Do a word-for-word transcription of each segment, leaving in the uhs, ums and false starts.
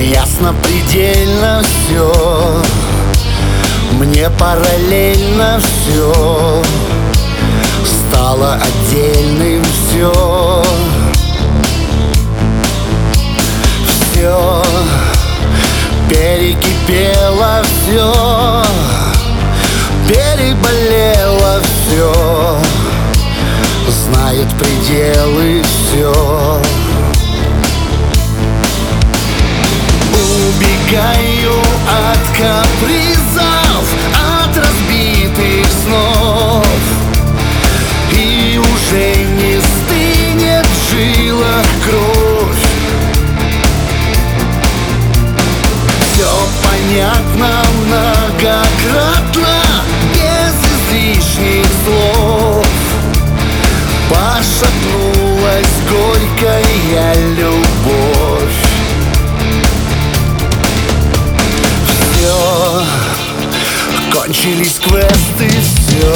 Ясно предельно все, мне параллельно все стало отдельным все. Все перекипело, все переболело, все знает пределы, все. Убегаю от капризов, от разбитых снов, и уже не стынет в жилах кровь. Все понятно многократно, без излишних слов. Пошатнулась горькая любовь. Все, кончились квесты, все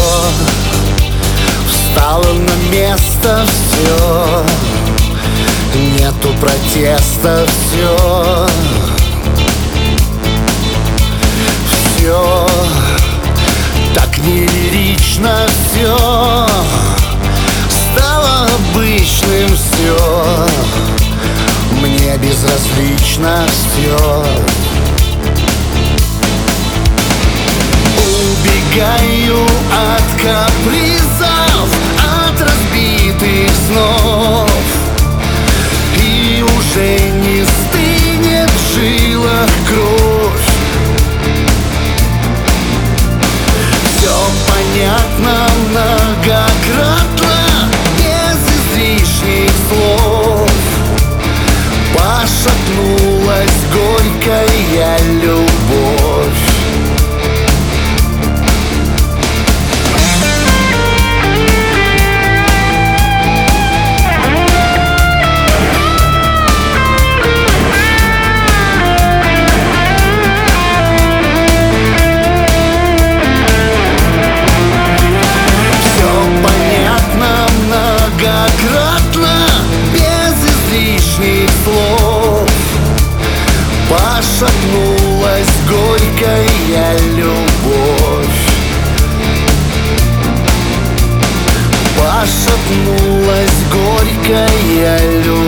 встало на место, все, нету протеста, все. Все так нелирично, все стало обычным, все мне безразлично, все. Убегаю от капризов, от разбитых снов, и уже не стынет в жилах кровь. Все понятно многократно, без излишних слов. Пошатнулась горькая любовь. Пошатнулась горькая любовь. Пошатнулась горькая любовь.